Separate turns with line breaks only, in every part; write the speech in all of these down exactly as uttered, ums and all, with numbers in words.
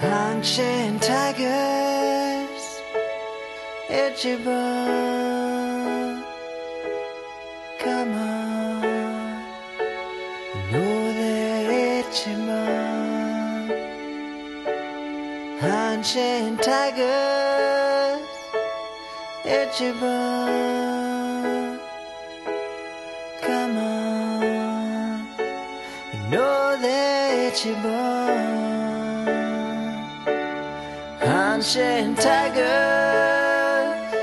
Hanshin Tigers, Ichiban, come on, know they're Ichiban. Hanshin Tigers, Ichiban, come on, you know they're Ichiban. Hanshin Tigers,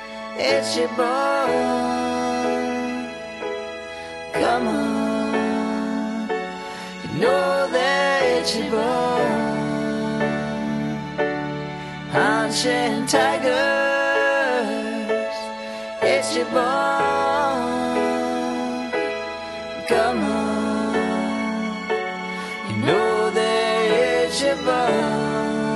Ichiban, come on, you know they're Ichiban. Hanshin Tigers, Ichiban, come on, you know they're Ichiban.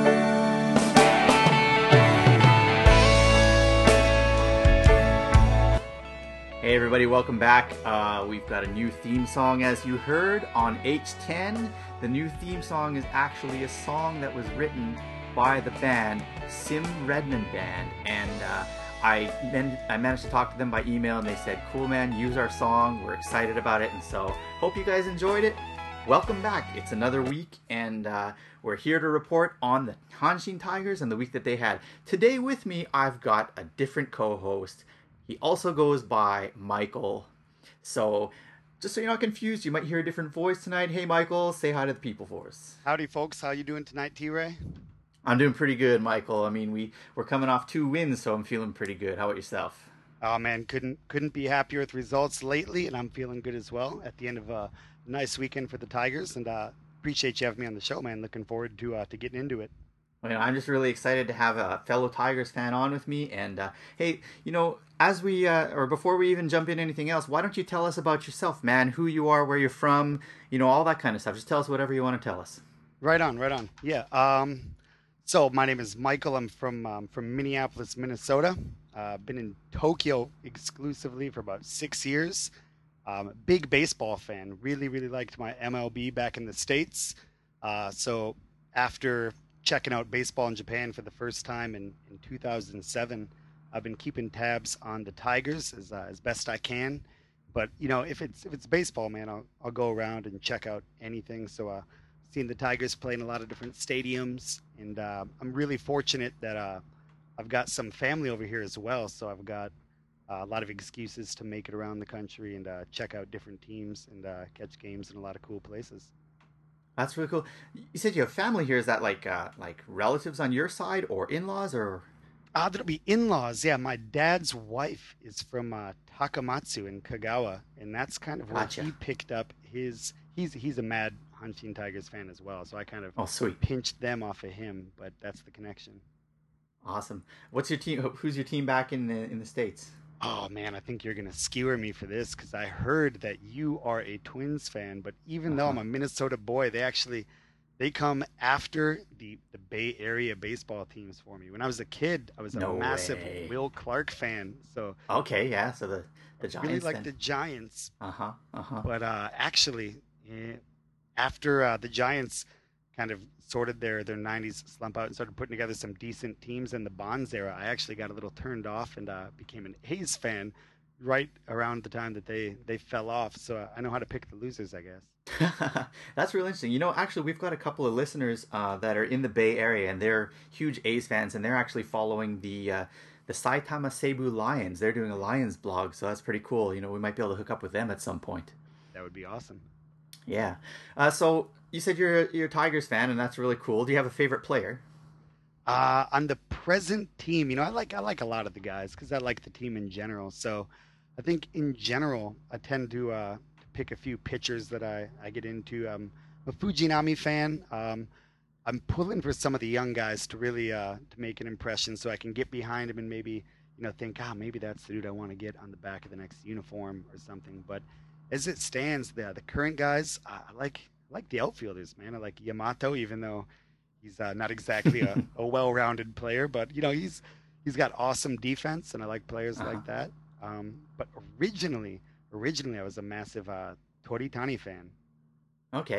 Hey everybody, welcome back. Uh, we've got a new theme song, as you heard, on H ten. The new theme song is actually a song that was written by the band Sim Redmond Band, and uh, I then I managed to talk to them by email, and they said, "Cool man, use our song. We're excited about it," and so hope you guys enjoyed it. Welcome back. It's another week, and uh, we're here to report on the Hanshin Tigers and the week that they had. Today with me, I've got a different co-host. He also goes by Michael. So, just so you're not confused, you might hear a different voice tonight. Hey, Michael, say hi to the people for us.
Howdy, folks. How you doing tonight, T-Ray?
I'm doing pretty good, Michael. I mean, we, we're coming off two wins, so I'm feeling pretty good. How about yourself?
Oh, man, couldn't couldn't be happier with results lately, and I'm feeling good as well at the end of a nice weekend for the Tigers, and uh, appreciate you having me on the show, man. Looking forward to uh, to getting into it.
I mean, I'm just really excited to have a fellow Tigers fan on with me. And uh, hey, you know, as we uh, or before we even jump into anything else, why don't you tell us about yourself, man? Who you are, where you're from, you know, all that kind of stuff. Just tell us whatever you want to tell us.
Right on, right on. Yeah. Um. So my name is Michael. I'm from um, from Minneapolis, Minnesota. Uh, been in Tokyo exclusively for about six years. Um, big baseball fan. Really, really liked my M L B back in the States. Uh, so after checking out baseball in Japan for the first time in, in two thousand seven, I've been keeping tabs on the Tigers as uh, as best I can. But you know, if it's if it's baseball, man, I'll I'll go around and check out anything. So, uh, seeing the Tigers play in a lot of different stadiums, and uh, I'm really fortunate that uh, I've got some family over here as well. So I've got uh, a lot of excuses to make it around the country and uh, check out different teams and uh, catch games in a lot of cool places.
That's really cool. You said you have family here. Is that like uh, like relatives on your side or in-laws or?
Uh, that'll be in-laws. Yeah, my dad's wife is from uh, Takamatsu in Kagawa, and that's kind of where
Gotcha.
he picked up his. He's he's a mad Hanshin Tigers fan as well, so I kind of
Oh, sweet.
pinched them off of him. But that's the connection.
Awesome. What's your team? Who's your team back in the in the States?
Oh man, I think you're gonna skewer me for this because I heard that you are a Twins fan. But even though I'm
Uh-huh.
a Minnesota boy, they actually they come after the the Bay Area baseball teams for me. When I was a kid, I was a
No
massive
way.
Will Clark fan, so
Okay, yeah. So the the
really
Giants.
like
then.
the Giants.
Uh huh. Uh huh.
But uh, actually, eh, after uh, the Giants kind of sorted their their nineties slump out and started putting together some decent teams in the Bonds era, I actually got a little turned off and uh, became an A's fan right around the time that they they fell off. So uh, I know how to pick the losers, I guess.
That's really interesting. You know, actually, we've got a couple of listeners uh, that are in the Bay Area, and they're huge A's fans, and they're actually following the uh, the Saitama Seibu Lions. They're doing a Lions blog, so that's pretty cool. You know, we might be able to hook up with them at some point.
That would be awesome.
Yeah. Uh, so you said you're you're a Tigers fan, and that's really cool. Do you have a favorite player?
Uh, on the present team, you know, I like I like a lot of the guys because I like the team in general. So I think in general, I tend to uh, to pick a few pitchers that I, I get into. Um, I'm a Fujinami fan. Um, I'm pulling for some of the young guys to really uh, to make an impression, so I can get behind them and maybe you know think, ah, maybe that's the dude I want to get on the back of the next uniform or something. But as it stands, the the current guys, I I like I like the outfielders, man. I like Yamato, even though he's uh, not exactly a, a well-rounded player, but you know he's he's got awesome defense, and I like players
Uh-huh.
like that. Um, but originally, originally I was a massive uh, Toritani fan.
Okay.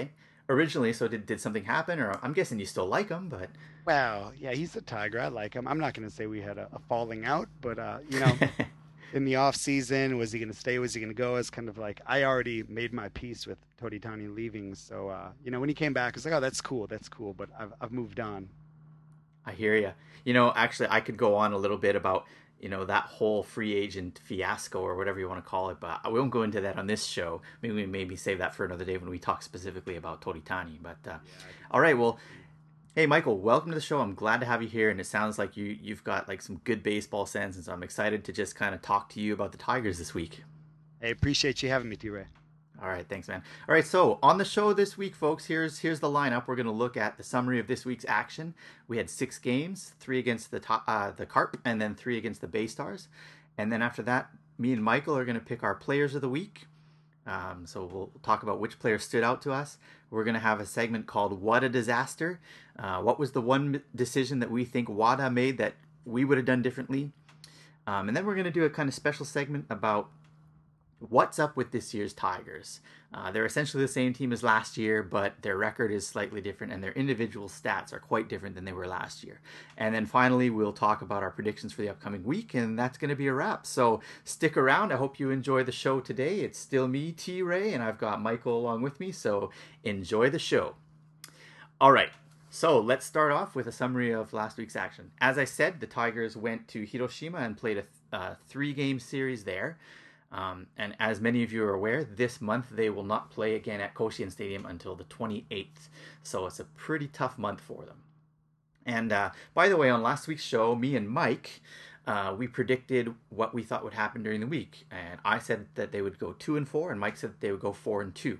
originally. So did did something happen, or I'm guessing you still like him, but
Well, yeah, he's a Tiger. I like him. I'm not going to say we had a, a falling out, but uh, you know, in the off season, was he going to stay? Was he going to go? It's kind of like I already made my peace with Toritani leaving. So uh, you know, when he came back, it's like, oh, that's cool, that's cool. But I've I've moved on.
I hear you. You know, actually, I could go on a little bit about you know that whole free agent fiasco or whatever you want to call it, but I won't go into that on this show. Maybe we maybe save that for another day when we talk specifically about Toritani. But uh,
Yeah,
all right, well, hey Michael, welcome to the show. I'm glad to have you here, and it sounds like you you've got like some good baseball sense, and so I'm excited to just kind of talk to you about the Tigers this week.
I appreciate you having me, T. Ray.
All right, thanks, man. All right, so on the show this week, folks, here's here's the lineup. We're going to look at the summary of this week's action. We had six games, three against the top, uh, the Carp, and then three against the Bay Stars. And then after that, me and Michael are going to pick our players of the week. Um, so we'll talk about which players stood out to us. We're going to have a segment called "What a Disaster." Uh, what was the one decision that we think WADA made that we would have done differently? Um, and then we're going to do a kind of special segment about what's up with this year's Tigers. Uh, they're essentially the same team as last year, but their record is slightly different and their individual stats are quite different than they were last year. And then finally, we'll talk about our predictions for the upcoming week, and that's going to be a wrap. So stick around. I hope you enjoy the show today. It's still me, T. Ray, and I've got Michael along with me, so enjoy the show. All right. So let's start off with a summary of last week's action. As I said, the Tigers went to Hiroshima and played a, th- a three-game series there. Um, and as many of you are aware, this month they will not play again at Koshien Stadium until the twenty-eighth. So it's a pretty tough month for them. And uh, by the way, on last week's show, me and Mike, uh, we predicted what we thought would happen during the week. And I said that they would go two and four, and Mike said that they would go four and two.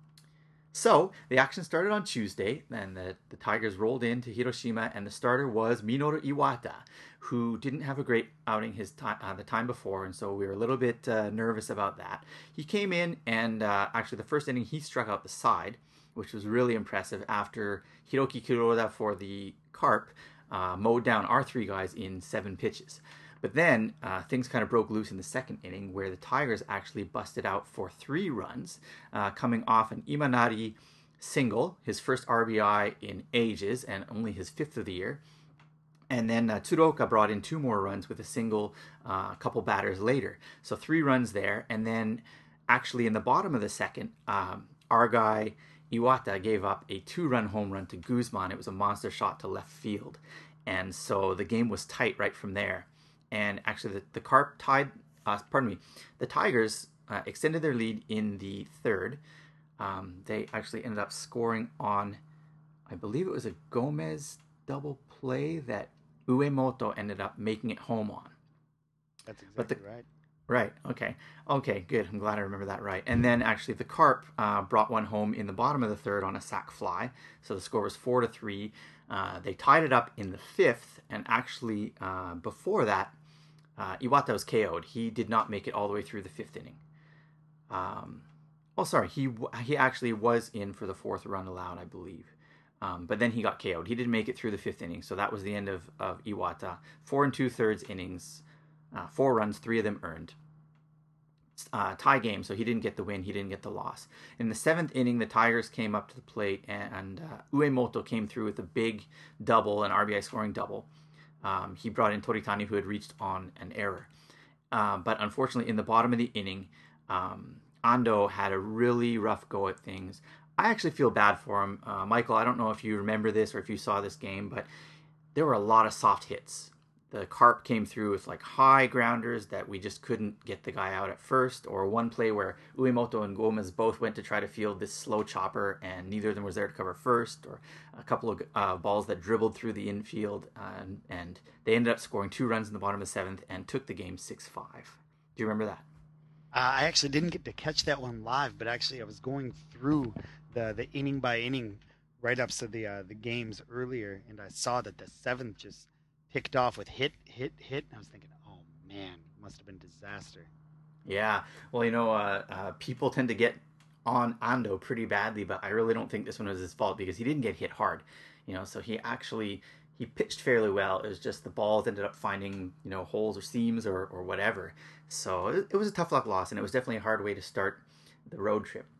So the action started on Tuesday, and the, the Tigers rolled into Hiroshima, and the starter was Minoru Iwata, who didn't have a great outing his time uh, the time before, and so we were a little bit uh, nervous about that. He came in, and uh, actually the first inning he struck out the side, which was really impressive after Hiroki Kuroda for the Carp uh, mowed down our three guys in seven pitches. But then uh, things kind of broke loose in the second inning, where the Tigers actually busted out for three runs, uh, coming off an Imanari single, his first R B I in ages, and only his fifth of the year. And then uh, Tsuruoka brought in two more runs with a single uh, a couple batters later. So three runs there. And then actually in the bottom of the second, um, our guy Iwata gave up a two-run home run to Guzman. It was a monster shot to left field. And so the game was tight right from there. And actually, the, the Carp tied, uh, pardon me, the Tigers uh, extended their lead in the third. Um, they actually ended up scoring on, I believe it was a Gomez double play that Uemoto ended up making it home on.
That's exactly
But the,
right.
Right, okay. Okay, good. I'm glad I remember that right. And then actually the Carp uh, brought one home in the bottom of the third on a sac fly. So the score was four to three. Uh, they tied it up in the fifth, and actually uh, before that, Uh, Iwata was K O'd. He did not make it all the way through the fifth inning. Um, oh, sorry. He he actually was in for the fourth run allowed, I believe. Um, but then he got K O'd. He didn't make it through the fifth inning, so that was the end of, of Iwata. Four and two-thirds innings, uh, four runs, three of them earned. Uh, tie game, so he didn't get the win. He didn't get the loss. In the seventh inning, the Tigers came up to the plate, and, and uh, Uemoto came through with a big double, an R B I scoring double. Um, he brought in Toritani, who had reached on an error. Uh, but unfortunately, in the bottom of the inning, um, Ando had a really rough go at things. I actually feel bad for him. Uh, Michael, I don't know if you remember this or if you saw this game, but there were a lot of soft hits. The Carp came through with like high grounders that we just couldn't get the guy out at first, or one play where Uemoto and Gomez both went to try to field this slow chopper and neither of them was there to cover first, or a couple of uh, balls that dribbled through the infield, uh, and, and they ended up scoring two runs in the bottom of the seventh and took the game six five. Do you remember that?
Uh, I actually didn't get to catch that one live, but actually I was going through the, the inning by inning write-ups of the uh, the games earlier, and I saw that the seventh just ticked off with hit, hit, hit. And I was thinking, oh man, it must have been a disaster.
Yeah, well, you know, uh, uh, people tend to get on Ando pretty badly, but I really don't think this one was his fault because he didn't get hit hard. You know, so he actually, he pitched fairly well. It was just the balls ended up finding, you know, holes or seams or, or whatever. So it, it was a tough luck loss, and it was definitely a hard way to start the road trip.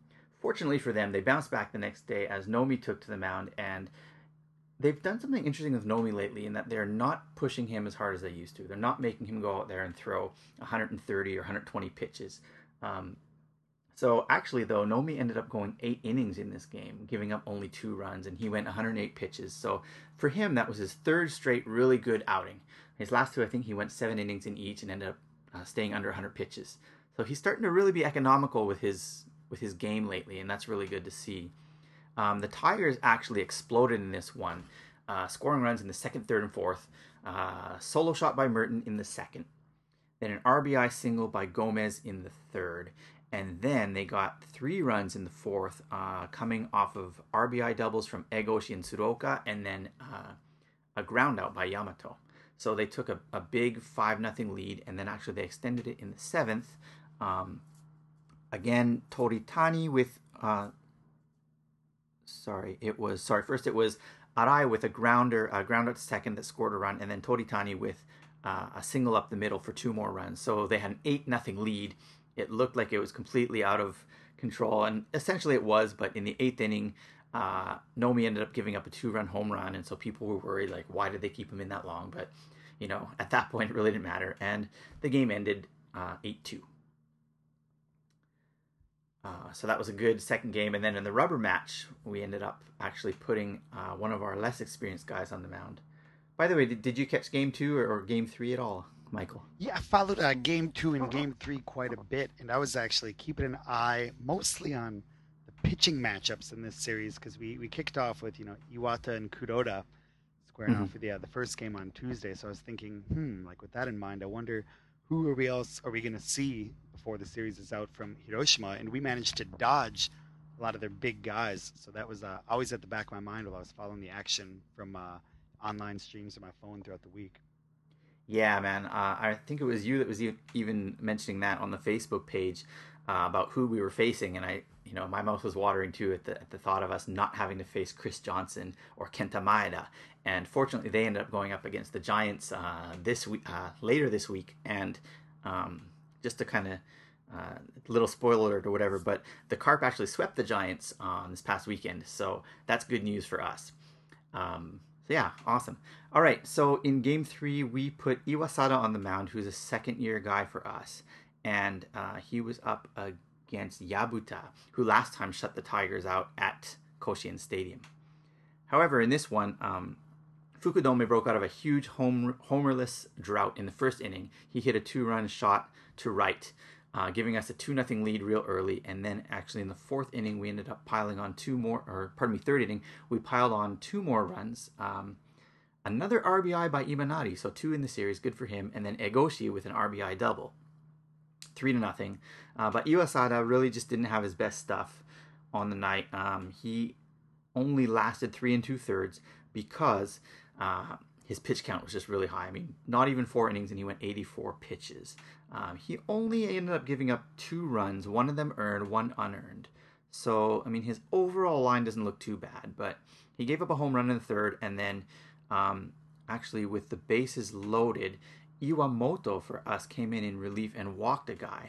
fortunately for them, they bounced back the next day as Nomi took to the mound, and they've done something interesting with Nomi lately in that they're not pushing him as hard as they used to. They're not making him go out there and throw one hundred thirty or one hundred twenty pitches. Um, so actually, though, Nomi ended up going eight innings in this game, giving up only two runs, and he went one hundred eight pitches. So for him, that was his third straight really good outing. His last two, I think he went seven innings in each and ended up uh, staying under one hundred pitches. So he's starting to really be economical with his with his game lately, and that's really good to see. Um, the Tigers actually exploded in this one, uh, scoring runs in the second, third, and fourth. Uh, solo shot by Merton in the second. Then an R B I single by Gomez in the third. And then they got three runs in the fourth, uh, coming off of R B I doubles from Egoshi and Tsuruoka, and then uh, a ground out by Yamato. So they took a, a big five nothing lead, and then actually they extended it in the seventh. Um, again, Toritani with... Uh, sorry, it was... Sorry, first it was Arai with a grounder, a ground out to second that scored a run, and then Toritani with uh, a single up the middle for two more runs. So they had an eight nothing lead. It looked like it was completely out of control, and essentially it was, but in the eighth inning, uh, Nomi ended up giving up a two-run home run, and so people were worried, like, why did they keep him in that long? But, you know, at that point, it really didn't matter, and the game ended uh, eight two. Uh, so that was a good second game, and then in the rubber match, we ended up actually putting uh, one of our less experienced guys on the mound. By the way, did, did you catch game two or, or game three at all, Michael?
Yeah, I followed uh, game two and game three quite a bit, and I was actually keeping an eye mostly on the pitching matchups in this series because we, we kicked off with, you know, Iwata and Kuroda squaring
Mhm.
off for the, uh, the first game on Tuesday. So I was thinking, hmm, like with that in mind, I wonder who are we else are we going to see before the series is out from Hiroshima? And we managed to dodge a lot of their big guys. So that was uh, always at the back of my mind while I was following the action from uh, online streams on my phone throughout the week.
Yeah, man. Uh, I think it was you that was e- even mentioning that on the Facebook page uh, about who we were facing, and I, you know, my mouth was watering too at the at the thought of us not having to face Chris Johnson or Kenta Maeda. And fortunately, they ended up going up against the Giants uh, this week, uh, later this week, and um, just to kind of uh, little spoiler alert or whatever, but the Carp actually swept the Giants on uh, this past weekend, so that's good news for us. Um, So yeah, awesome. All right, so in game three, we put Iwasada on the mound, who's a second-year guy for us. And uh, he was up against Yabuta, who last time shut the Tigers out at Koshien Stadium. However, in this one, um, Fukudome broke out of a huge home, homerless drought in the first inning. He hit a two-run shot to right, uh, giving us a two nothing lead real early. And then actually in the fourth inning, we ended up piling on two more, or pardon me, third inning, we piled on two more runs. Um, another R B I by Imanari, so two in the series, good for him. And then Egoshi with an R B I double, three to nothing. Uh, but Iwasada really just didn't have his best stuff on the night. Um, he only lasted three and two thirds because uh, his pitch count was just really high. I mean, not even four innings, and he went eighty-four pitches. Um, he only ended up giving up two runs, one of them earned, one unearned. So, I mean, his overall line doesn't look too bad, but he gave up a home run in the third, and then um, actually with the bases loaded, Iwamoto for us came in in relief and walked a guy.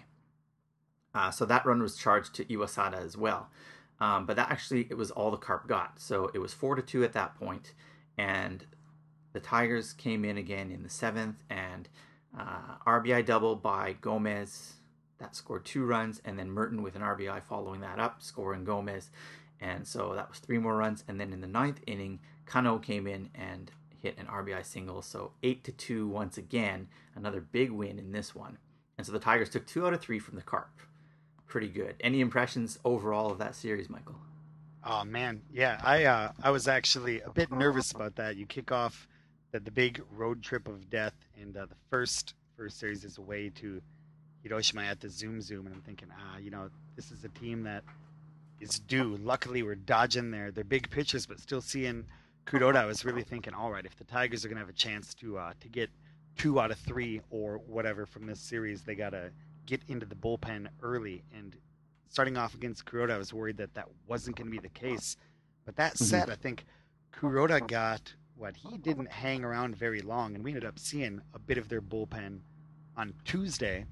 Uh, so that run was charged to Iwasada as well. Um, but that actually, it was all the Carp got. So it was four to two at that point, and the Tigers came in again in the seventh, and uh, R B I double by Gomez that scored two runs, and then Merton with an R B I following that up, scoring Gomez, and so that was three more runs. And then in the ninth inning, Kano came in and hit an R B I single, so eight to two once again, another big win in this one. And so the Tigers took two out of three from the Carp. Pretty good. Any impressions overall of that series, Michael?
Oh man, yeah, I uh, I was actually a bit nervous about that. You kick off the, the big road trip of death, and uh, the first first series is away to Hiroshima at the Zoom Zoom, and I'm thinking, ah, you know, this is a team that is due. Luckily, we're dodging their their big pitchers, but still seeing Kuroda. I was really thinking, all right, if the Tigers are gonna have a chance to uh, to get two out of three or whatever from this series, they gotta get into the bullpen early. And starting off against Kuroda, I was worried that that wasn't going to be the case. But that said, I think Kuroda got what he didn't hang around very long, and we ended up seeing a bit of their bullpen on Tuesday.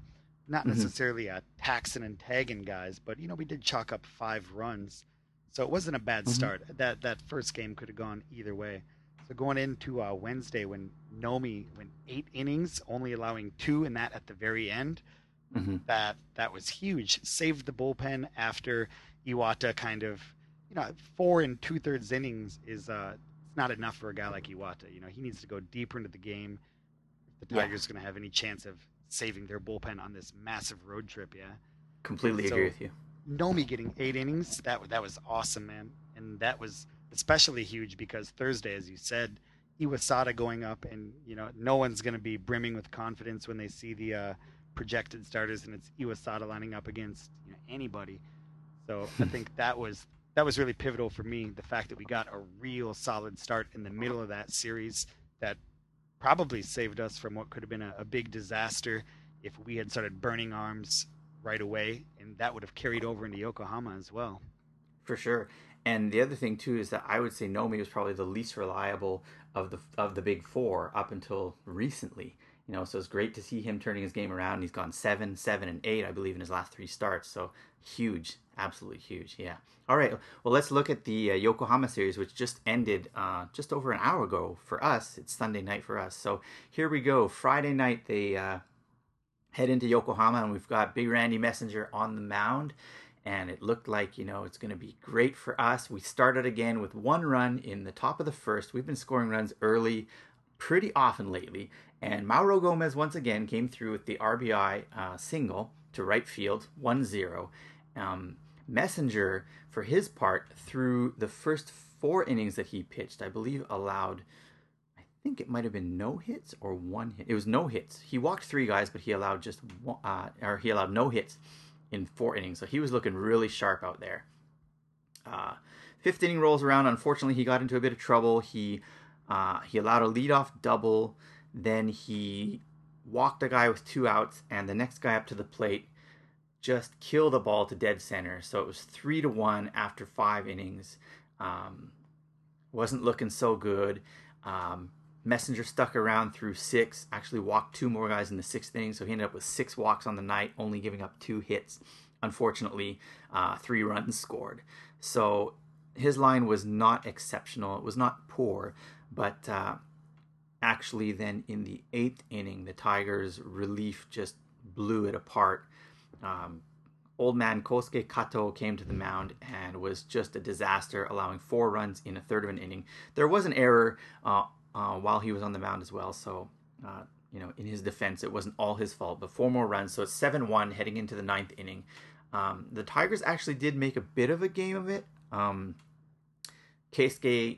not
Hmm.
necessarily uh, taxing and tagging guys, but you know we did chalk up five runs, so it wasn't a bad
Hmm.
start. That that first game could have gone either way. So going into uh, Wednesday when Nomi went eight innings, only allowing two, and that at the very end,
Hmm.
that that was huge. Saved the bullpen after Iwata kind of, you know, four and two thirds innings is uh, it's not enough for a guy like Iwata. You know, he needs to go deeper into the game if the
Yeah,
Tigers are going to have any chance of saving their bullpen on this massive road trip. Yeah.
completely agree
So
with you.
Nomi getting eight innings, that that was awesome, man, and that was especially huge because Thursday, as you said, Iwasada going up, and you know no one's going to be brimming with confidence when they see the uh, projected starters, and it's Iwasada lining up against you know, anybody. So I think that was that was really pivotal for me. The fact that we got a real solid start in the middle of that series that probably saved us from what could have been a, a big disaster if we had started burning arms right away, and that would have carried over into Yokohama as well.
For sure. And the other thing too is that I would say Nomi was probably the least reliable of the of the big four up until recently. You know, so it's great to see him turning his game around. He's gone seven, seven, and eight, I believe, in his last three starts. So huge, absolutely huge. Yeah. All right. Well, let's look at the uh, Yokohama series, which just ended uh, just over an hour ago for us. It's Sunday night for us. So here we go. Friday night, they uh, head into Yokohama, and we've got Big Randy Messenger on the mound. And it looked like, you know, it's going to be great for us. We started again with one run in the top of the first. We've been scoring runs early pretty often lately. And Mauro Gomez once again came through with the R B I uh, single to right field, one zero. Um, Messenger, for his part, through the first four innings that he pitched, I believe allowed I think it might have been no hits or one hit. It was no hits. He walked three guys, but he allowed just one, uh, or he allowed no hits in four innings. So he was looking really sharp out there. Uh, fifth inning rolls around. Unfortunately, he got into a bit of trouble. He uh, he allowed a leadoff double. Then he walked a guy with two outs, and the next guy up to the plate just killed the ball to dead center. So it was three to one after five innings. Um, wasn't looking so good. Um, Messenger stuck around through six, actually walked two more guys in the sixth inning, so he ended up with six walks on the night, only giving up two hits. Unfortunately, uh, three runs scored. So his line was not exceptional. It was not poor, but uh, actually then in the eighth inning, the Tigers' relief just blew it apart. Um, Old man Kosuke Kato came to the mound and was just a disaster, allowing four runs in a third of an inning. There was an error uh, uh, while he was on the mound as well, so uh, you know, in his defense, it wasn't all his fault. But four more runs, so it's seven one heading into the ninth inning. Um, the Tigers actually did make a bit of a game of it. Um, Keisuke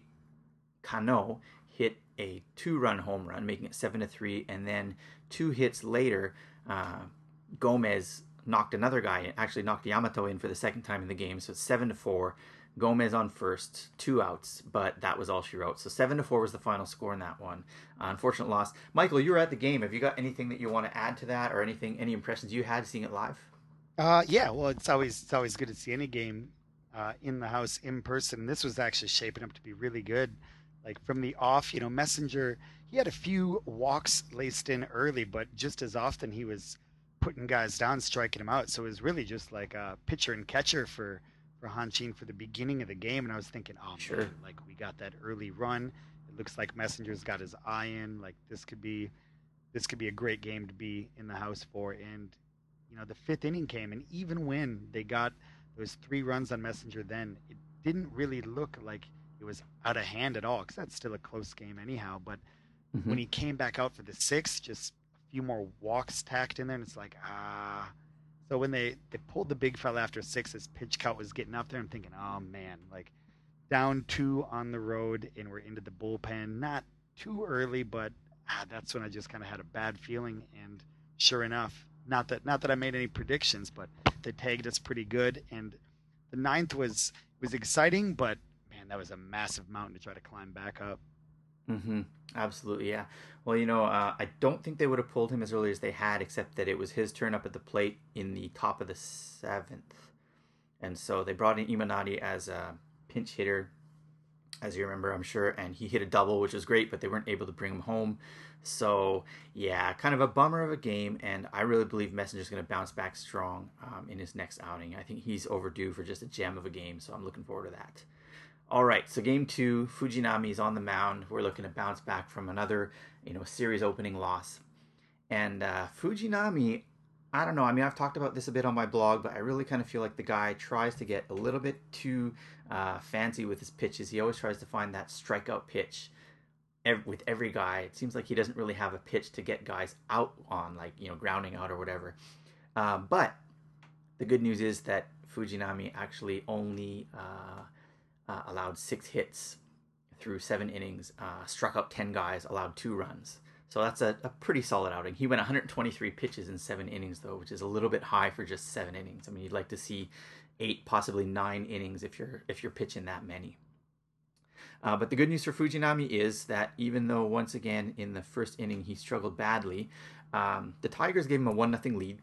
Kano hit a two-run home run, making it seven to three, and then two hits later, uh, Gomez knocked another guy in, actually knocked Yamato in for the second time in the game. So it's seven to four. Gomez on first, two outs, but that was all she wrote. So seven to four was the final score in that one. Uh, unfortunate loss. Michael, you were at the game. Have you got anything that you want to add to that, or anything, any impressions you had seeing it live?
Uh, yeah, well, it's always it's always good to see any game uh, in the house in person. This was actually shaping up to be really good. Like from the off, you know, Messenger, he had a few walks laced in early, but just as often he was putting guys down, striking them out. So it was really just like a pitcher and catcher for for Hanshin for the beginning of the game. And I was thinking, oh
Sure.
man, like we got that early run. It looks like Messenger's got his eye in. Like this could be this could be a great game to be in the house for. And you know, the fifth inning came, and even when they got those three runs on Messenger, then it didn't really look like it was out of hand at all, because that's still a close game anyhow. But
Mm-hmm.
when he came back out for the sixth, just a few more walks tacked in there, and it's like ah. So when they they pulled the big fella after six, as pitch count was getting up there, I'm thinking, oh man, like down two on the road, and we're into the bullpen. Not too early, but ah, that's when I just kind of had a bad feeling. And sure enough, not that not that I made any predictions, but they tagged us pretty good. And the ninth was was exciting, but man, that was a massive mountain to try to climb back up.
Mm-hmm. Absolutely, yeah. Well, you know, uh, I don't think they would have pulled him as early as they had, except that it was his turn up at the plate in the top of the seventh. And so they brought in Imanari as a pinch hitter. as you remember, I'm sure, and he hit a double, which was great, but they weren't able to bring him home. So, yeah, kind of a bummer of a game, and I really believe Messenger's going to bounce back strong um, in his next outing. I think he's overdue for just a gem of a game, so I'm looking forward to that. All right, so game two, Fujinami is on the mound. We're looking to bounce back from another, you know, series opening loss. And uh, Fujinami, I don't know. I mean, I've talked about this a bit on my blog, but I really kind of feel like the guy tries to get a little bit too uh, fancy with his pitches. He always tries to find that strikeout pitch with every guy. It seems like he doesn't really have a pitch to get guys out on, like, you know, grounding out or whatever. Uh, but the good news is that Fujinami actually only uh, uh, allowed six hits through seven innings, uh, struck out ten guys, allowed two runs. So that's a, a pretty solid outing. He went one hundred twenty-three pitches in seven innings, though, which is a little bit high for just seven innings. I mean, you'd like to see eight, possibly nine innings if you're if you're pitching that many. Uh, but the good news for Fujinami is that even though, once again, in the first inning he struggled badly, um, the Tigers gave him a one nothing lead.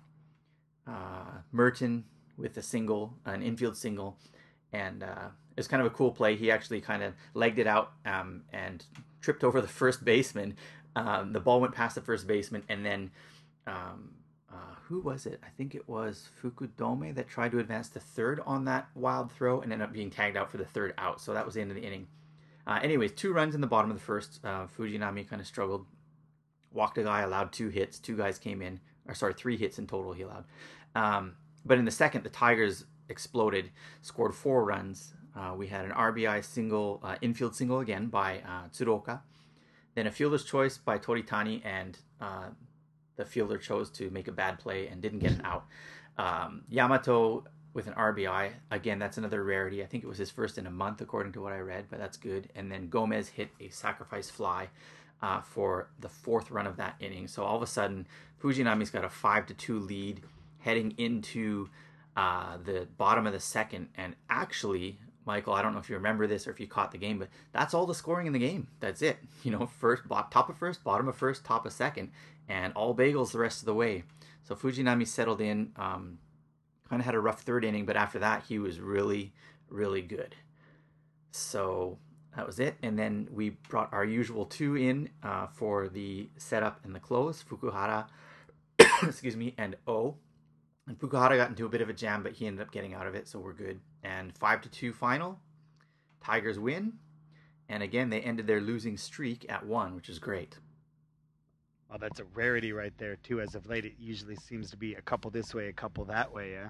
Uh, Merton with a single, an infield single, and uh, it was kind of a cool play. He actually kind of legged it out um, and tripped over the first baseman. Um, the ball went past the first baseman, and then um, uh, who was it? I think it was Fukudome that tried to advance to third on that wild throw and ended up being tagged out for the third out. So that was the end of the inning. Uh, anyways, two runs in the bottom of the first. Uh, Fujinami kind of struggled. Walked a guy, allowed two hits. Two guys came in. Or sorry, three hits in total he allowed. Um, but in the second, the Tigers exploded, scored four runs. Uh, we had an R B I single, uh, infield single again by uh, Tsuruoka. Then a fielder's choice by Toritani, and uh, the fielder chose to make a bad play and didn't get an out. Um, Yamato with an R B I. Again, that's another rarity. I think it was his first in a month, according to what I read, but that's good. And then Gomez hit a sacrifice fly uh, for the fourth run of that inning. So all of a sudden, Fujinami's got a five to two lead heading into uh, the bottom of the second. And actually, Michael, I don't know if you remember this or if you caught the game, but that's all the scoring in the game. That's it. You know, first, top of first, bottom of first, top of second, and all bagels the rest of the way. So Fujinami settled in. Um, kind of had a rough third inning, but after that, he was really, really good. So that was it. And then we brought our usual two in uh, for the setup and the close, Fukuhara, excuse me, and O. And Fukuhara got into a bit of a jam, but he ended up getting out of it, so we're good. And five to two final. Tigers win. And again, they ended their losing streak at one, which is great.
Well, that's a rarity right there, too. As of late, it usually seems to be a couple this way, a couple that way, yeah?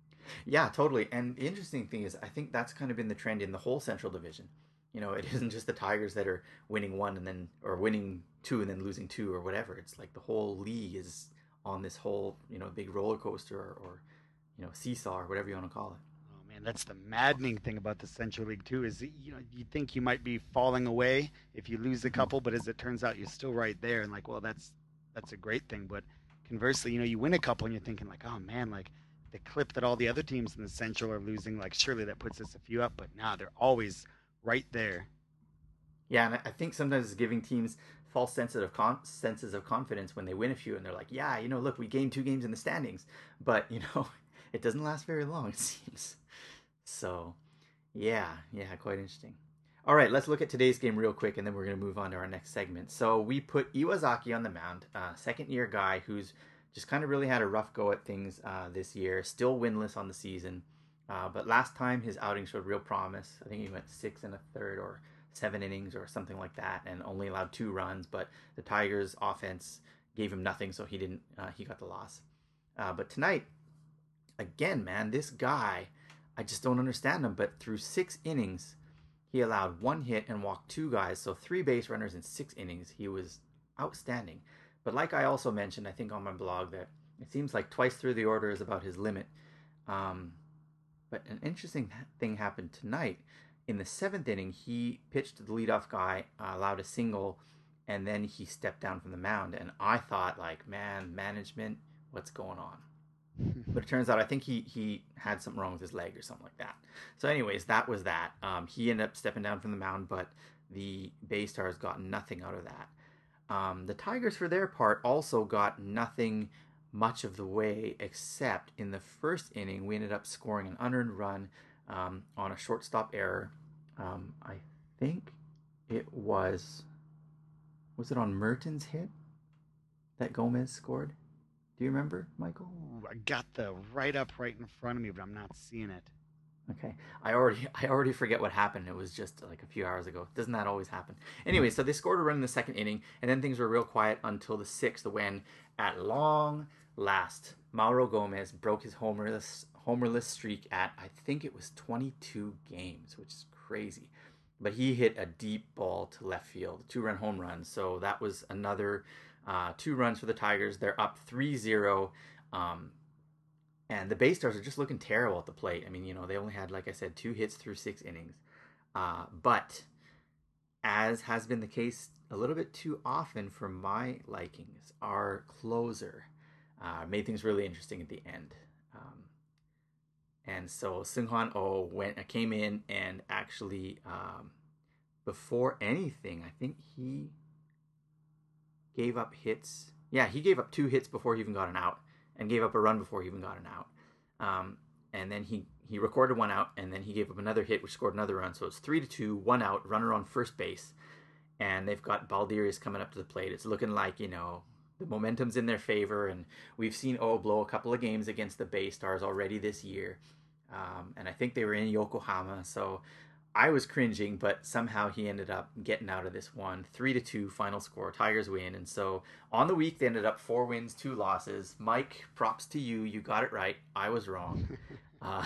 Yeah, totally. And the interesting thing is, I think that's kind of been the trend in the whole Central Division. You know, it isn't just the Tigers that are winning one and then, or winning two and then losing two or whatever. It's like the whole league is on this whole, you know, big roller coaster or, or you know, seesaw or whatever you want to call it.
Oh man, that's the maddening thing about the Central League too. Is that, you know, you think you might be falling away if you lose a couple, but as it turns out, you're still right there. And like, well, that's that's a great thing. But conversely, you know, you win a couple and you're thinking like, oh man, like the clip that all the other teams in the Central are losing, like surely that puts us a few up. But nah, they're always right there.
Yeah, and I think sometimes it's giving teams false sensitive con- senses of confidence when they win a few, and they're like, yeah, you know, look, we gained two games in the standings, but you know, it doesn't last very long, it seems. So, yeah, yeah, quite interesting. All right, let's look at today's game real quick, and then we're going to move on to our next segment. So we put Iwazaki on the mound, uh, second-year guy who's just kind of really had a rough go at things uh, this year, still winless on the season, uh, but last time his outing showed real promise. I think he went six and a third or seven innings or something like that, and only allowed two runs. But the Tigers' offense gave him nothing, so he didn't. Uh, he got the loss. Uh, but tonight, again, man, this guy, I just don't understand him. But through six innings, he allowed one hit and walked two guys, so three base runners in six innings. He was outstanding. But like I also mentioned, I think on my blog, that it seems like twice through the order is about his limit. Um, but an interesting thing happened tonight. In the seventh inning, he pitched to the leadoff guy, uh, allowed a single, and then he stepped down from the mound. And I thought, like, man, management, what's going on? But it turns out I think he, he had something wrong with his leg or something like that. So anyways, that was that. Um, he ended up stepping down from the mound, but the Bay Stars got nothing out of that. Um, the Tigers, for their part, also got nothing much of the way, except in the first inning, we ended up scoring an unearned run um, on a shortstop error. Um, I think it was, was it on Merton's hit that Gomez scored? Do you remember, Michael?
Ooh, I got the right up right in front of me, but I'm not seeing it.
Okay, I already I already forget what happened. It was just like a few hours ago. Doesn't that always happen? Anyway, so they scored a run in the second inning, and then things were real quiet until the sixth, when at long last Mauro Gomez broke his homerless homerless streak at, I think it was twenty-two games, which is crazy. But he hit a deep ball to left field, two run home run. So that was another uh, two runs for the Tigers. They're up three zero. Um, and the Bay Stars are just looking terrible at the plate. I mean, you know, they only had, like I said, two hits through six innings. Uh, but as has been the case a little bit too often for my likings, our closer uh, made things really interesting at the end. Um, and so Seung-Hwan Oh went, came in and actually, um, before anything, I think he gave up hits. Yeah, he gave up two hits before he even got an out, and gave up a run before he even got an out. Um, and then he, he recorded one out, and then he gave up another hit, which scored another run. So it's three to two, one out, runner on first base. And they've got Balderius coming up to the plate. It's looking like, you know, the momentum's in their favor. And we've seen O blow a couple of games against the Bay Stars already this year. Um, and I think they were in Yokohama. So I was cringing, but somehow he ended up getting out of this one. Three to two final score. Tigers win. And so on the week, they ended up four wins, two losses. Mike, props to you. You got it right. I was wrong. uh,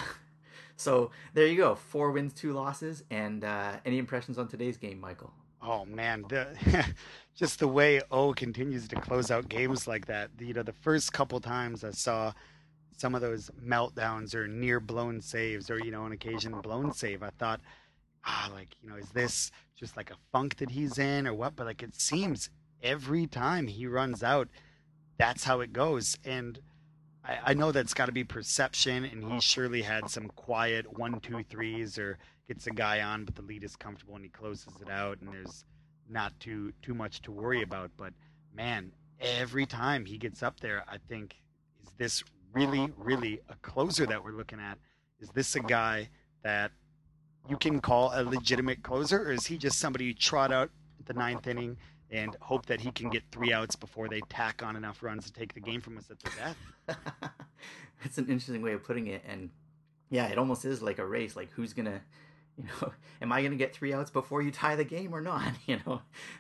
so there you go. Four wins, two losses. And uh, any impressions on today's game, Michael?
Oh man, the just the way O continues to close out games like that. You know, the first couple times I saw some of those meltdowns or near blown saves, or you know, on occasion blown save, I thought, ah, like, you know, is this just like a funk that he's in or what? But like, it seems every time he runs out, that's how it goes. And I, I know that's got to be perception, and he surely had some quiet one, two, threes, or gets a guy on, but the lead is comfortable and he closes it out, and there's not too too much to worry about. But man, every time he gets up there, I think, is this really, really a closer that we're looking at? Is this a guy that you can call a legitimate closer, or is he just somebody you trot out at the ninth inning and hope that he can get three outs before they tack on enough runs to take the game from us at the death?
That's an interesting way of putting it. And yeah, it almost is like a race. Like, who's going to, you know, am I going to get three outs before you tie the game or not? You know?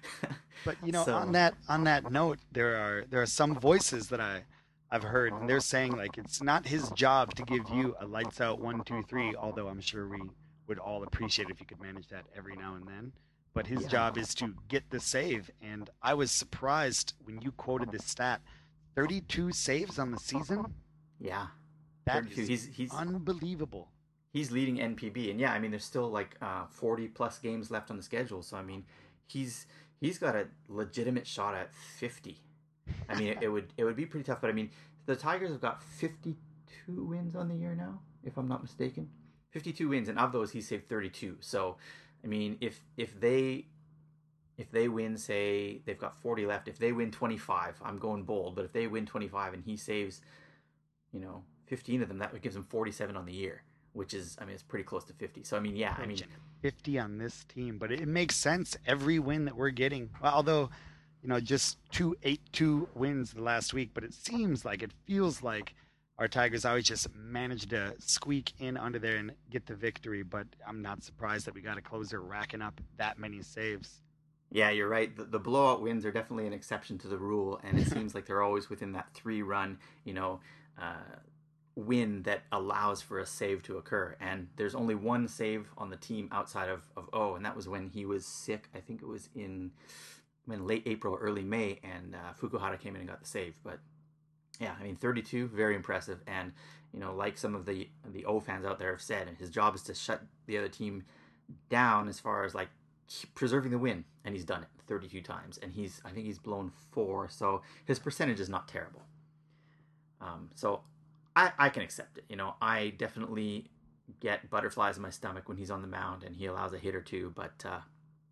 But, you know,
So-
on that on that note, there are there are some voices that I, I've heard, and they're saying, like, it's not his job to give you a lights out one, two, three, although I'm sure we would all appreciate if you could manage that every now and then. But his
Yeah.
job is to get the save. And I was surprised when you quoted this stat, thirty-two saves on the season.
Yeah.
That
thirty-two.
is
He's, he's,
unbelievable.
he's leading N P B. And yeah, I mean, there's still like uh, forty plus games left on the schedule. So, I mean, he's he's got a legitimate shot at fifty. I mean, it, it would it would be pretty tough. But I mean, the Tigers have got fifty-two wins on the year now, if I'm not mistaken. fifty-two wins, and of those, he's saved thirty-two. So, I mean, if if they if they win, say they've got forty left. If they win twenty-five, I'm going bold. But if they win twenty-five and he saves, you know, fifteen of them, that gives him forty-seven on the year, which is, I mean, it's pretty close to fifty. So, I mean, yeah, I mean,
fifty on this team, but it makes sense. Every win that we're getting, well, although, you know, just two eight two wins the last week, but it seems like, it feels like our Tigers always just manage to squeak in under there and get the victory. But I'm not surprised that we got a closer racking up that many saves.
yeah, you're right. The, the blowout wins are definitely an exception to the rule, and it seems like they're always within that three-run, you know, uh, win that allows for a save to occur. And there's only one save on the team outside of, of O, and that was when he was sick. I think it was in, in late April, early May, and uh, Fukuhara came in and got the save. But yeah, I mean, thirty-two, very impressive. And, you know, like some of the the O fans out there have said, and his job is to shut the other team down as far as, like, preserving the win. And he's done it thirty-two times. And he's, I think he's blown four. So his percentage is not terrible. Um, so I, I can accept it. You know, I definitely get butterflies in my stomach when he's on the mound and he allows a hit or two. But uh,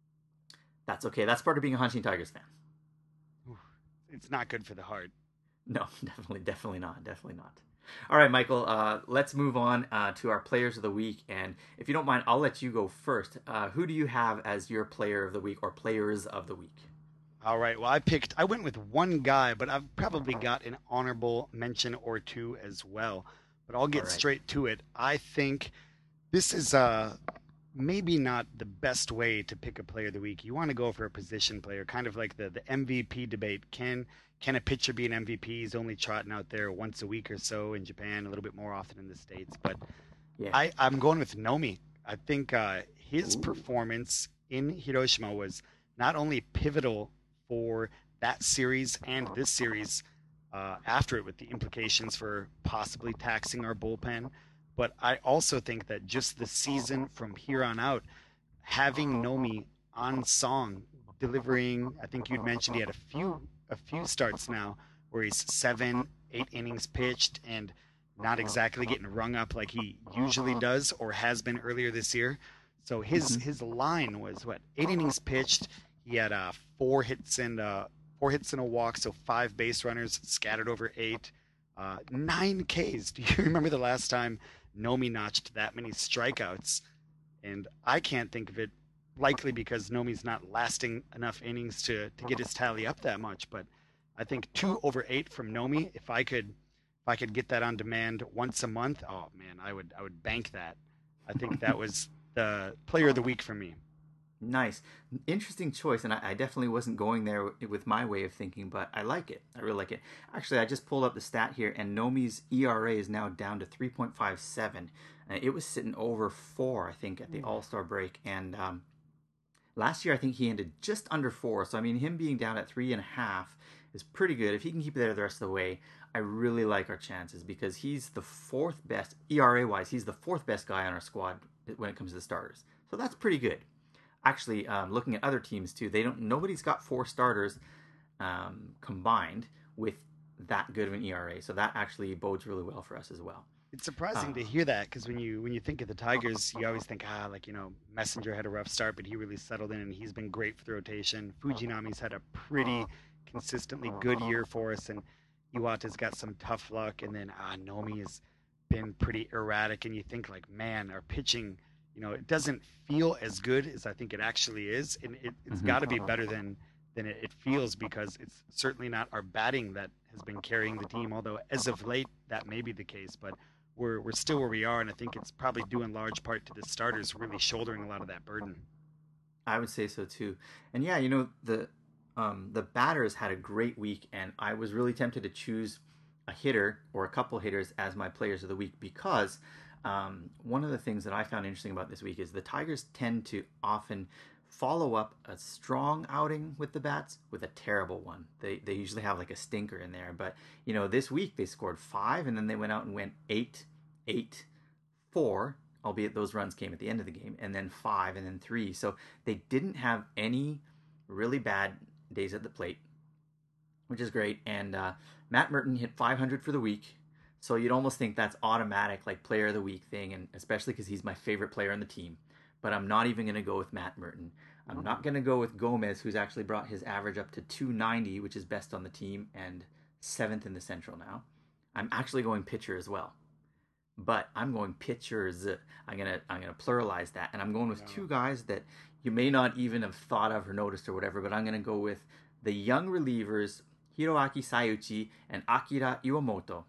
that's okay. That's part of being a Hanshin Tigers fan.
It's not good for the heart.
No, definitely, definitely not. Definitely not. All right, Michael, uh, let's move on uh, to our players of the week. And if you don't mind, I'll let you go first. Uh, who do you have as your player of the week or players of the week?
All right. Well, I picked, I went with one guy, but I've probably got an honorable mention or two as well. But I'll
All
get
right.
straight to it. I think this is uh, maybe not the best way to pick a player of the week. You want to go for a position player, kind of like the, the M V P debate. Can can a pitcher be an M V P? He's only trotting out there once a week or so in Japan, a little bit more often in the States. But
Yeah.
I, I'm going with Nomi. I think uh, his
Ooh.
performance in Hiroshima was not only pivotal for that series and this series uh, after it with the implications for possibly taxing our bullpen, but I also think that just the season from here on out, having Nomi on song, delivering, I think you'd mentioned he had a few a few starts now where he's seven, eight innings pitched and not exactly getting rung up like he usually does or has been earlier this year. So his
Mhm.
his line was what, eight innings pitched. He had uh, four hits and uh, four hits and a walk, so five base runners scattered over eight, uh, nine Ks. Do you remember the last time Nomi notched that many strikeouts? And I can't think of it, likely because Nomi's not lasting enough innings to to get his tally up that much. But I think two over eight from Nomi. If I could, if I could get that on demand once a month, oh man, I would I would bank that. I think that was the player of the week for me.
Nice. Interesting choice. And I, I definitely wasn't going there w- with my way of thinking, but I like it. I really like it. Actually, I just pulled up the stat here, and Nomi's E R A is now down to three point five seven. Uh, it was sitting over four, I think, at the All Star break. And um, last year, I think he ended just under four. So, I mean, him being down at three and a half is pretty good. If he can keep it there the rest of the way, I really like our chances because he's the fourth best, E R A wise, he's the fourth best guy on our squad when it comes to the starters. So that's pretty good. Actually, um, looking at other teams too, they don't. Nobody's got four starters um, combined with that good of an E R A. So that actually bodes really well for us as well.
It's surprising
Uh,
to hear that because when you when you think of the Tigers, you always think, ah, like you know, Messenger had a rough start, but he really settled in and he's been great for the rotation. Fujinami's had a pretty consistently good year for us, and Iwata's got some tough luck, and then ah, Nomi has been pretty erratic. And you think like, man, our pitching, you know, it doesn't feel as good as I think it actually is, and it, it's
mhm.
got to be better than than it, it feels because it's certainly not our batting that has been carrying the team. Although as of late, that may be the case, but we're we're still where we are, and I think it's probably due in large part to the starters really shouldering a lot of that burden.
I would say so too. And yeah, you know the um, the batters had a great week, and I was really tempted to choose a hitter or a couple hitters as my players of the week because um, one of the things that I found interesting about this week is the Tigers tend to often follow up a strong outing with the bats with a terrible one. They they usually have like a stinker in there, but you know this week they scored five, and then they went out and went eight, eight, four. Albeit those runs came at the end of the game, and then five, and then three. So they didn't have any really bad days at the plate, which is great. And uh, Matt Merton hit five hundred for the week. So you'd almost think that's automatic, like player of the week thing, and especially because he's my favorite player on the team. But I'm not even going to go with Matt Merton. I'm not going to go with Gomez, who's actually brought his average up to two ninety, which is best on the team and seventh in the Central now. I'm actually going pitcher as well, but I'm going pitchers. I'm gonna I'm gonna pluralize that, and I'm going with
No.
two guys that you may not even have thought of or noticed or whatever. But I'm gonna go with the young relievers Hiroaki Sayuchi and Akira Iwamoto.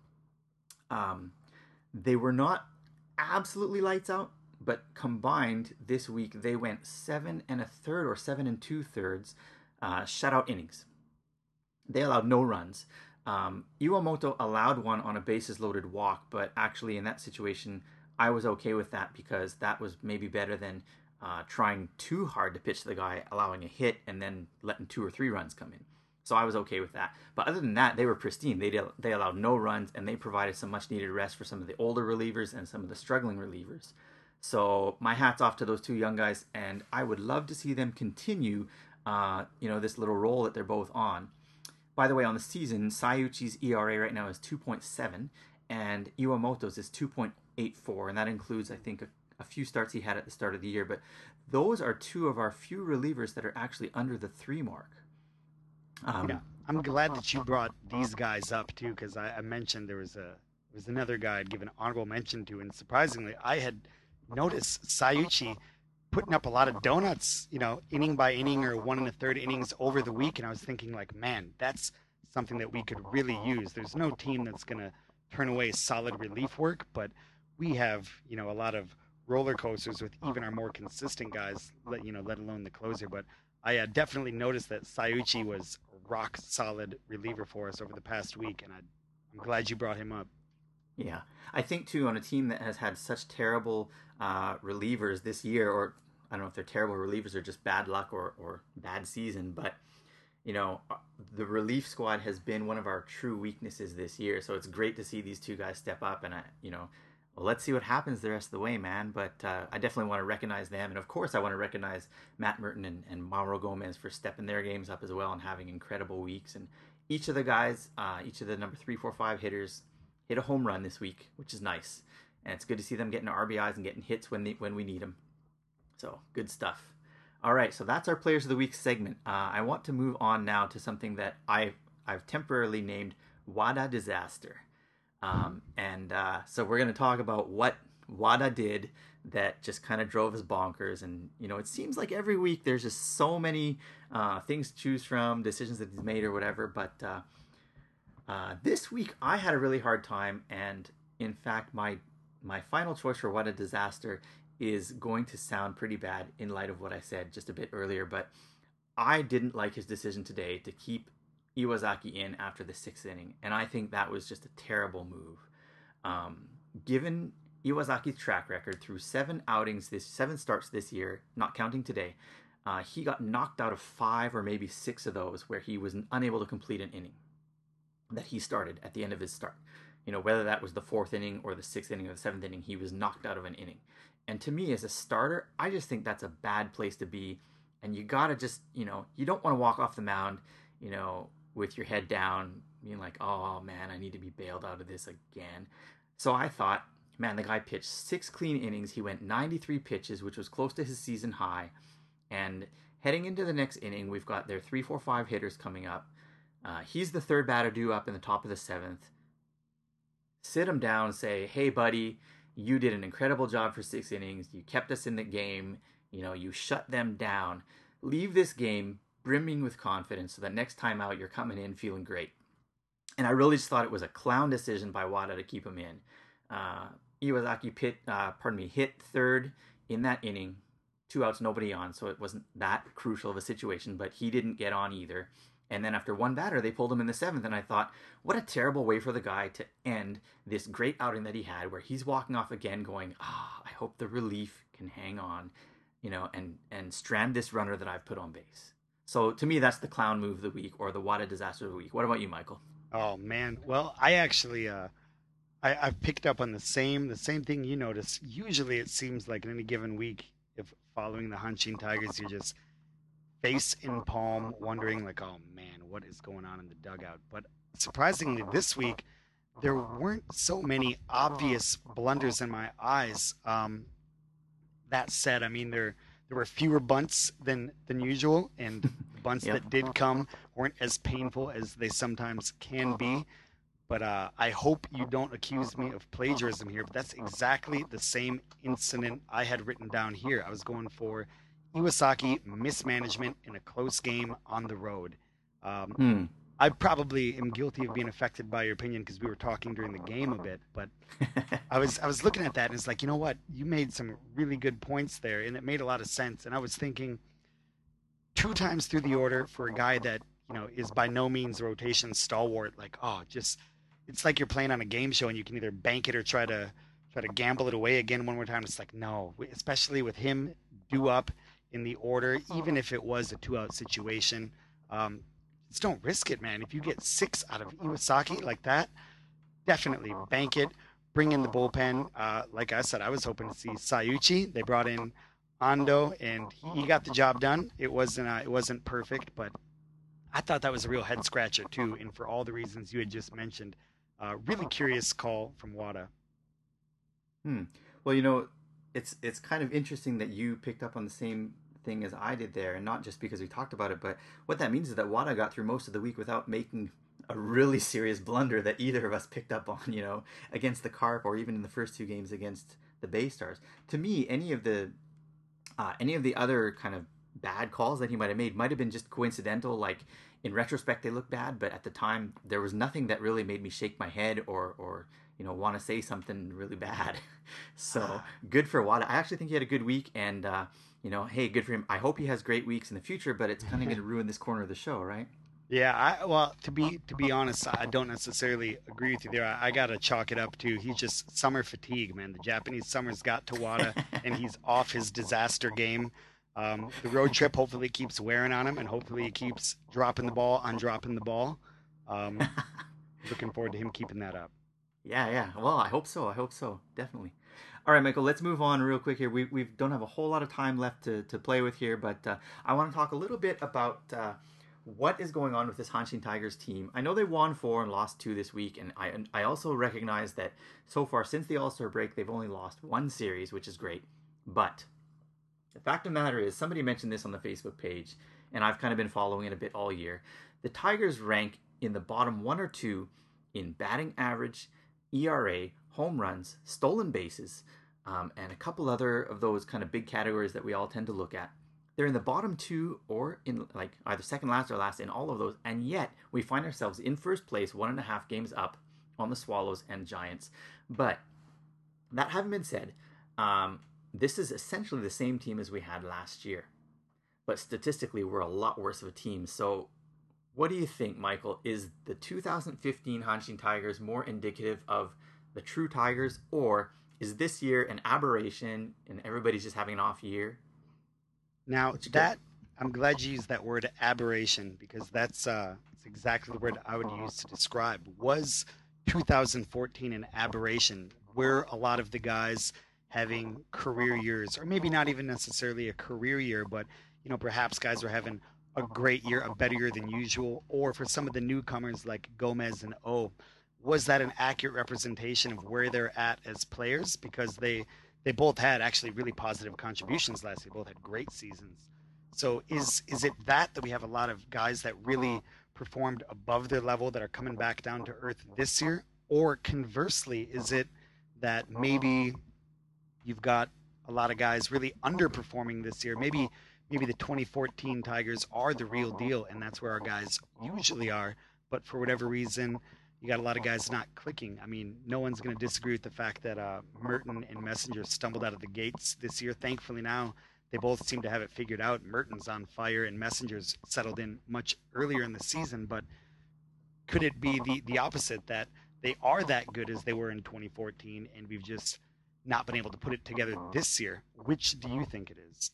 Um, they were not absolutely lights out, but combined this week they went seven and a third or seven and two thirds uh, shutout innings. They allowed no runs. Um, Iwamoto allowed one on a bases loaded walk, but actually in that situation, I was okay with that because that was maybe better than uh, trying too hard to pitch the guy, allowing a hit, and then letting two or three runs come in. So I was okay with that. But other than that, they were pristine. They did, they allowed no runs, and they provided some much needed rest for some of the older relievers and some of the struggling relievers. So my hat's off to those two young guys, and I would love to see them continue, uh, you know, this little role that they're both on. By the way, on the season, Sayuchi's E R A right now is two point seven, and Iwamoto's is two point eight four, and that includes, I think, a, a few starts he had at the start of the year. But those are two of our few relievers that are actually under the three mark. Um,
Yeah, I'm glad that you brought these guys up too, because I, I mentioned there was a It was another guy I'd given honorable mention to, and surprisingly, I had noticed Sayuchi putting up a lot of donuts, you know, inning by inning or one and a third innings over the week, and I was thinking like, man, that's something that we could really use. There's no team that's gonna turn away solid relief work, but we have, you know, a lot of roller coasters with even our more consistent guys, let you know, let alone the closer. But I uh, definitely noticed that Sayuchi was a rock solid reliever for us over the past week, and I, I'm glad you brought him up.
Yeah, I think too on a team that has had such terrible uh, relievers this year, or I don't know if they're terrible relievers or just bad luck or or bad season, but you know uh, the relief squad has been one of our true weaknesses this year. So it's great to see these two guys step up, and I you know. Well, let's see what happens the rest of the way, man. But uh, I definitely want to recognize them. And of course, I want to recognize Matt Merton and, and Mauro Gomez for stepping their games up as well and having incredible weeks. And each of the guys, uh, each of the number three, four, five hitters hit a home run this week, which is nice. And it's good to see them getting R B Is and getting hits when they, when we need them. So good stuff. All right, so that's our Players of the Week segment. Uh, I want to move on now to something that I've, I've temporarily named WADA Disaster. Um, and uh, so we're going to talk about what WADA did that just kind of drove us bonkers. And, you know, it seems like every week there's just so many uh, things to choose from, decisions that he's made or whatever. But uh, uh, this week I had a really hard time. And in fact, my my final choice for WADA Disaster is going to sound pretty bad in light of what I said just a bit earlier. But I didn't like his decision today to keep Iwazaki in after the sixth inning, and I think that was just a terrible move. Um, given Iwazaki's track record through seven outings, this seven starts this year, not counting today, uh, he got knocked out of five or maybe six of those where he was unable to complete an inning that he started at the end of his start. You know, whether that was the fourth inning or the sixth inning or the seventh inning, he was knocked out of an inning. And to me, as a starter, I just think that's a bad place to be. And you gotta just, you know, you don't want to walk off the mound, you know, with your head down, being like, oh man, I need to be bailed out of this again. So I thought, man, the guy pitched six clean innings. He went ninety-three pitches, which was close to his season high. And heading into the next inning, we've got their three, four, five hitters coming up. Uh, he's the third batter due up in the top of the seventh. Sit him down, say, hey, buddy, you did an incredible job for six innings. You kept us in the game. You know, you shut them down. Leave this game brimming with confidence so that next time out you're coming in feeling great. And I really just thought it was a clown decision by WADA to keep him in. Uh, Iwazaki pit, uh, pardon me, hit third in that inning, two outs, nobody on, so it wasn't that crucial of a situation, but he didn't get on either. And then after one batter, they pulled him in the seventh, and I thought, what a terrible way for the guy to end this great outing that he had, where he's walking off again going, ah, oh, I hope the relief can hang on, you know, and, and strand this runner that I've put on base. So to me, that's the clown move of the week, or the WADA disaster of the week. What about you, Michael?
Oh man, well, I actually, uh, I, I've picked up on the same the same thing you notice. Usually, it seems like in any given week, if following the Hanshin Tigers, you're just face in palm, wondering like, oh man, what is going on in the dugout? But surprisingly, this week, there weren't so many obvious blunders in my eyes. Um, that said, I mean there there were fewer bunts than than usual, and the bunts
Yep.
that did come weren't as painful as they sometimes can be. But uh, I hope you don't accuse me of plagiarism here. But that's exactly the same incident I had written down here. I was going for Iwasaki mismanagement in a close game on the road. Um,
Hmm.
I probably am guilty of being affected by your opinion because we were talking during the game a bit. But I was I was looking at that and it's like, you know what? You made some really good points there, and it made a lot of sense. And I was thinking two times through the order for a guy that, you know, is by no means a rotation stalwart. Like, oh, just it's like you're playing on a game show and you can either bank it or try to try to gamble it away again one more time. It's like, no, especially with him due up in the order, even if it was a two out situation. Um, just don't risk it, man. If you get six out of Iwasaki like that, definitely bank it. Bring in the bullpen. Uh, like I said, I was hoping to see Sayuchi. They brought in Ando, and he got the job done. It wasn't uh, it wasn't perfect, but I thought that was a real head scratcher too. And for all the reasons you had just mentioned, uh, really curious call from WADA.
Hmm. Well, you know, it's it's kind of interesting that you picked up on the same thing as I did there, and not just because we talked about it, but what that means is that WADA got through most of the week without making a really serious blunder that either of us picked up on, you know, against the Carp or even in the first two games against the Bay Stars. To me, any of the uh, any of the other kind of bad calls that he might have made might have been just coincidental. Like in retrospect, they look bad, but at the time, there was nothing that really made me shake my head or or you know want to say something really bad. So good for Wada. I actually think he had a good week, and uh, you know, hey, good for him. I hope he has great weeks in the future, but it's kind of going to ruin this corner of the show, right?
Yeah, I well to be to be honest, I don't necessarily agree with you there. I, I gotta chalk it up to he's just summer fatigue, man. The Japanese summer's got to Wada, and he's off his disaster game. Um, the road trip hopefully keeps wearing on him, and hopefully he keeps dropping the ball, undropping the ball. Um, Looking forward to him keeping that up.
Yeah, yeah. Well, I hope so. I hope so. Definitely. All right, Michael, let's move on real quick here. We we don't have a whole lot of time left to, to play with here, but uh, I want to talk a little bit about uh, what is going on with this Hanshin Tigers team. I know they won four and lost two this week, and I I also recognize that so far since the All-Star break, they've only lost one series, which is great. But the fact of the matter is, somebody mentioned this on the Facebook page, and I've kind of been following it a bit all year. The Tigers rank in the bottom one or two in batting average, E R A, home runs, stolen bases, um, and a couple other of those kind of big categories that we all tend to look at. They're in the bottom two or in like either second last or last in all of those, and yet we find ourselves in first place, one and a half games up on the Swallows and Giants. But that having been said, um, this is essentially the same team as we had last year. But statistically, we're a lot worse of a team. So what do you think, Michael? Is the two thousand fifteen Hanshin Tigers more indicative of the true Tigers, or is this year an aberration and everybody's just having an off year?
Now that I'm glad you used that word aberration because that's uh, that's exactly the word I would use to describe. Was two thousand fourteen an aberration? Were a lot of the guys having career years, or maybe not even necessarily a career year, but you know perhaps guys were having a great year, a better year than usual, or for some of the newcomers like Gomez and O, was that an accurate representation of where they're at as players? Because they they both had actually really positive contributions last year. Both had great seasons. So is is it that that we have a lot of guys that really performed above their level that are coming back down to earth this year? Or conversely, is it that maybe you've got a lot of guys really underperforming this year? Maybe maybe the twenty fourteen Tigers are the real deal, and that's where our guys usually are. But for whatever reason, you got a lot of guys not clicking. I mean, no one's going to disagree with the fact that uh, Merton and Messenger stumbled out of the gates this year. Thankfully now, they both seem to have it figured out. Merton's on fire, and Messenger's settled in much earlier in the season. But could it be the, the opposite, that they are that good as they were in twenty fourteen, and we've just not been able to put it together this year? Which do you think it is?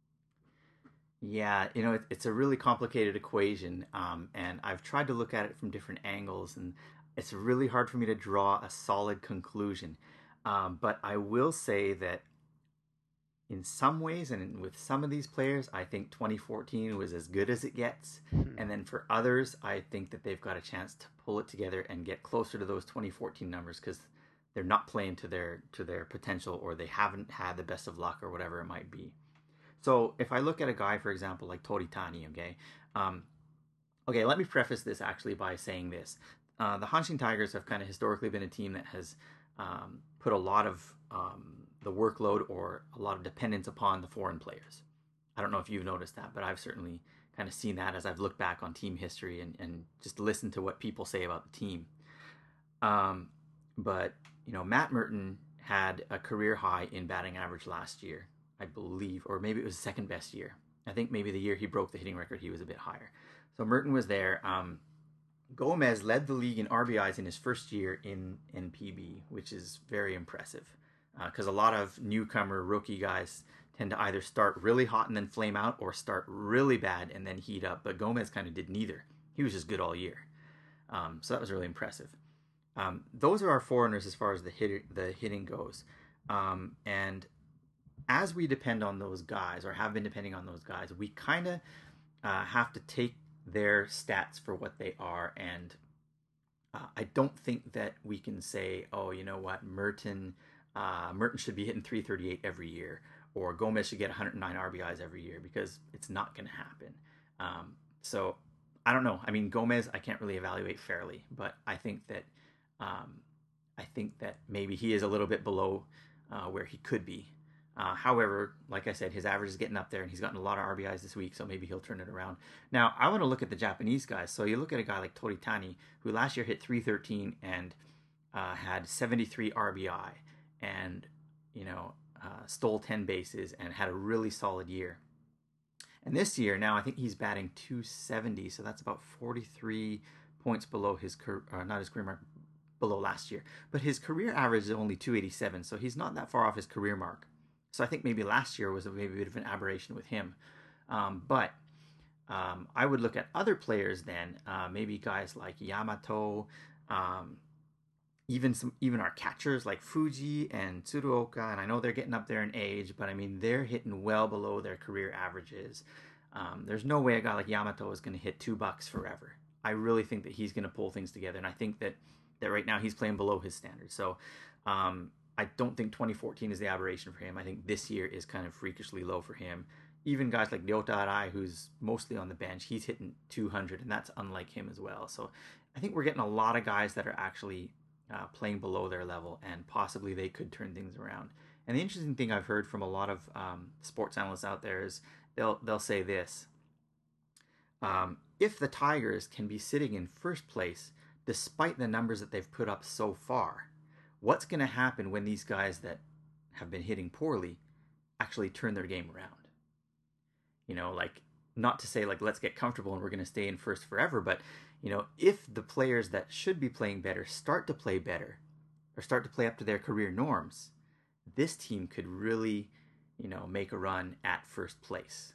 Yeah, you know, it, it's a really complicated equation, um, and I've tried to look at it from different angles, and it's really hard for me to draw a solid conclusion. Um, but I will say that in some ways, and with some of these players, I think twenty fourteen was as good as it gets.
Hmm.
And then for others, I think that they've got a chance to pull it together and get closer to those twenty fourteen numbers because they're not playing to their to their potential, or they haven't had the best of luck, or whatever it might be. So if I look at a guy, for example, like Toritani, okay, um, okay, let me preface this actually by saying this: uh, the Hanshin Tigers have kind of historically been a team that has um, put a lot of um, the workload or a lot of dependence upon the foreign players. I don't know if you've noticed that, but I've certainly kind of seen that as I've looked back on team history and, and just listened to what people say about the team. Um, but you know, Matt Merton had a career high in batting average last year, I believe, or maybe it was the second best year. I think maybe the year he broke the hitting record, he was a bit higher. So Merton was there. Um, Gomez led the league in R B Is in his first year in N P B, which is very impressive because uh, a lot of newcomer rookie guys tend to either start really hot and then flame out, or start really bad and then heat up. But Gomez kind of did neither. He was just good all year. Um, so that was really impressive. Um, those are our foreigners as far as the hit, the hitting goes. Um, and as we depend on those guys, or have been depending on those guys, we kind of uh, have to take their stats for what they are. And uh, I don't think that we can say, oh, you know what, Merton, uh, Merton should be hitting three thirty-eight every year, or Gomez should get one hundred nine R B Is every year, because it's not going to happen. Um, so I don't know. I mean, Gomez, I can't really evaluate fairly, but I think that um, I think that maybe he is a little bit below uh, where he could be. Uh, however, like I said, his average is getting up there, and he's gotten a lot of R B Is this week, so maybe he'll turn it around. Now, I want to look at the Japanese guys. So you look at a guy like Toritani, who last year hit three thirteen and uh, had seventy-three R B I, and you know uh, stole ten bases and had a really solid year. And this year, now I think he's batting two seventy, so that's about forty-three points below his career, uh, not his career mark, below last year. But his career average is only two eighty-seven, so he's not that far off his career mark. So I think maybe last year was a, maybe a bit of an aberration with him. Um, but um, I would look at other players then, uh, maybe guys like Yamato, um, even some even our catchers like Fuji and Tsuruoka, and I know they're getting up there in age, but I mean they're hitting well below their career averages. Um, there's no way a guy like Yamato is going to hit two bucks forever. I really think that he's going to pull things together, and I think that that right now he's playing below his standards. So um, I don't think twenty fourteen is the aberration for him. I think this year is kind of freakishly low for him. Even guys like Ryota Arai, who's mostly on the bench, he's hitting two hundred, and that's unlike him as well. So I think we're getting a lot of guys that are actually Uh, playing below their level, and possibly they could turn things around. And the interesting thing I've heard from a lot of um, sports analysts out there is they'll they'll say this: um, if the Tigers can be sitting in first place despite the numbers that they've put up so far, what's going to happen when these guys that have been hitting poorly actually turn their game around? You know, like, not to say like let's get comfortable and we're going to stay in first forever, but you know, if the players that should be playing better start to play better or start to play up to their career norms, this team could really, you know, make a run at first place.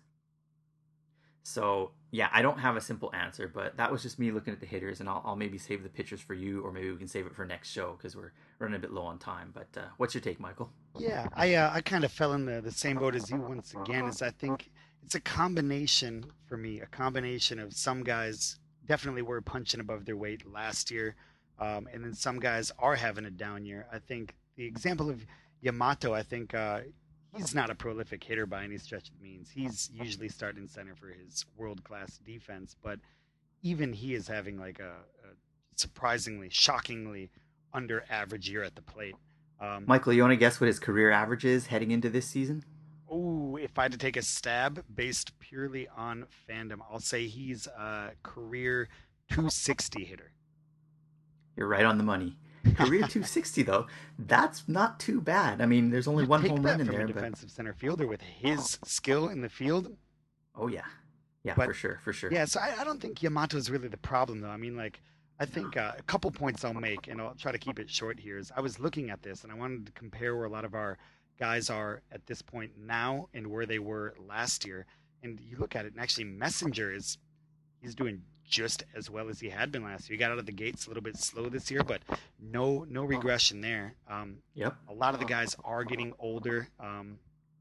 So, yeah, I don't have a simple answer, but that was just me looking at the hitters, and I'll, I'll maybe save the pitchers for you, or maybe we can save it for next show because we're running a bit low on time. But uh, what's your take, Michael?
Yeah, I uh, I kind of fell in the, the same boat as you once again. Is I think it's a combination for me, a combination of some guys definitely were punching above their weight last year, um, and then some guys are having a down year. I think the example of Yamato, I think uh, he's not a prolific hitter by any stretch of the means. He's usually starting center for his world-class defense, but even he is having like a, a surprisingly, shockingly under-average year at the plate. Um,
Michael, you want to guess what his career average is heading into this season?
Oh, if I had to take a stab based purely on fandom, I'll say he's a career two sixty hitter.
You're right on the money. Career two sixty, though, that's not too bad. I mean, there's only
You'd
one
pick
home
that
run in
from
there.
a
But...
defensive center fielder with his skill in the field.
Oh, yeah. Yeah,
But-
for sure, for sure.
Yeah, so I, I don't think Yamato is really the problem, though. I mean, like, I think uh, a couple points I'll make, and I'll try to keep it short here, is I was looking at this, and I wanted to compare where a lot of our guys are at this point now and where they were last year. And you look at it, and actually Messenger is he's doing just as well as he had been last year. He got out of the gates a little bit slow this year, but no no regression there. Um,
Yep.
a lot of the guys are getting older, um,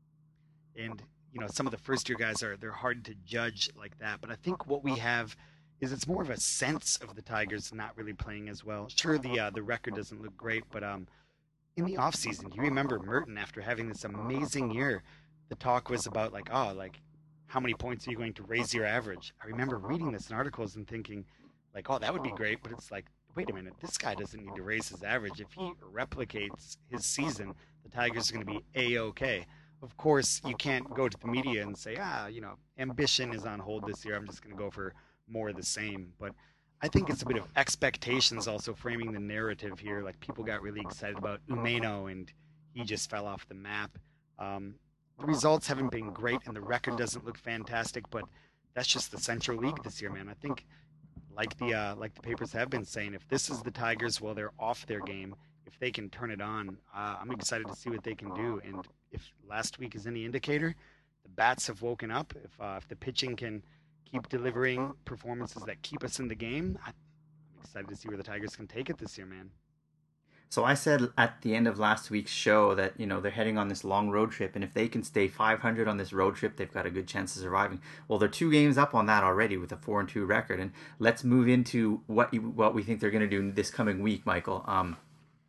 and you know some of the first year guys are they're hard to judge like that. But I think what we have is it's more of a sense of the Tigers not really playing as well. Sure, the uh, the record doesn't look great, but um, in the offseason, you remember Merton after having this amazing year, the talk was about like, oh, like how many points are you going to raise your average? I remember reading this in articles and thinking like, oh, that would be great, but it's like, wait a minute, this guy doesn't need to raise his average. If he replicates his season, the Tigers are going to be A-okay. Of course, you can't go to the media and say, ah, you know, ambition is on hold this year. I'm just going to go for more of the same. But I think it's a bit of expectations also framing the narrative here. Like people got really excited about Umeno and he just fell off the map. Um, the results haven't been great and the record doesn't look fantastic, but that's just the Central League this year, man. I think like the uh, like the papers have been saying, if this is the Tigers while they're off their game, if they can turn it on, uh, I'm excited to see what they can do. And if last week is any indicator, the bats have woken up. If uh, if the pitching can keep delivering performances that keep us in the game, I'm excited to see where the Tigers can take it this year, man.
So I said at the end of last week's show that, you know, they're heading on this long road trip, and if they can stay five hundred on this road trip, they've got a good chance of surviving. Well, they're two games up on that already with a four and two record, and let's move into what you, what we think they're going to do this coming week, Michael. Um,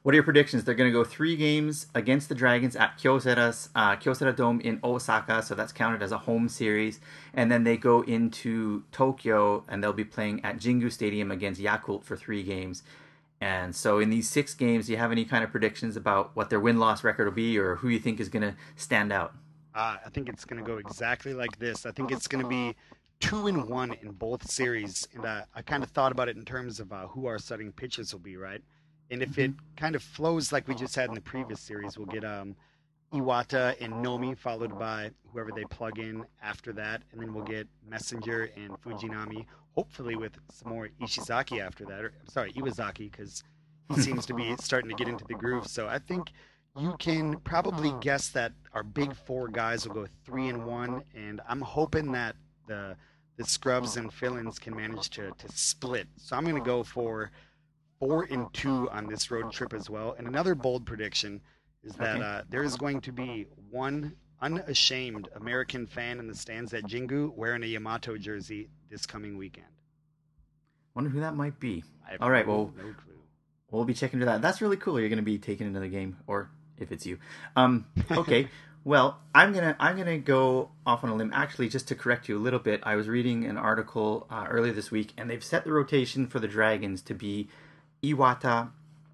What are your predictions? They're going to go three games against the Dragons at Kyocera's uh, Kyocera Dome in Osaka, so that's counted as a home series. And then they go into Tokyo, and they'll be playing at Jingu Stadium against Yakult for three games. And so in these six games, do you have any kind of predictions about what their win-loss record will be, or who you think is going to stand out?
Uh, I think it's going to go exactly like this. I think it's going to be two and one in both series. And uh, I kind of thought about it in terms of uh, who our starting pitchers will be, right? And if it kind of flows like we just had in the previous series, we'll get um, Iwata and Nomi, followed by whoever they plug in after that. And then we'll get Messenger and Fujinami, hopefully with some more Ishizaki after that. Or, sorry, Iwazaki, because he seems to be starting to get into the groove. So I think you can probably guess that our big four guys will go three and one. And I'm hoping that the the scrubs and fill-ins can manage to, to split. So I'm going to go for four and two on this road trip as well. And another bold prediction is that
Okay.
uh, there is going to be one unashamed American fan in the stands at Jingu wearing a Yamato jersey this coming weekend.
Wonder who that might be.
I have
All right,
no,
well,
no clue.
we'll be checking into that. That's really cool. You're going to be taking into the game, or if it's you. Um, okay. Well, I'm gonna I'm gonna go off on a limb. Actually, just to correct you a little bit, I was reading an article uh, earlier this week, and they've set the rotation for the Dragons to be Iwata,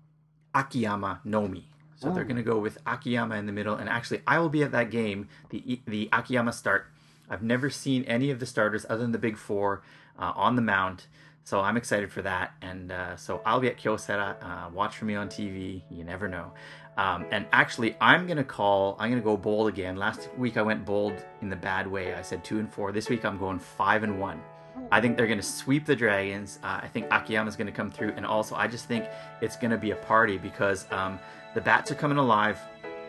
Akiyama, Nomi. So they're going to go with Akiyama in the middle. And actually, I will be at that game, the the Akiyama start. I've never seen any of the starters other than the big four uh, on the mound. So I'm excited for that. And uh, so I'll be at Kyocera. Uh, watch for me on T V. You never know. Um, and actually, I'm going to call, I'm going to go bold again. Last week I went bold in the bad way. I said two and four. This week I'm going five and one. I think they're going to sweep the Dragons. Uh, I think Akiyama's going to come through. And also, I just think it's going to be a party because um, the Bats are coming alive.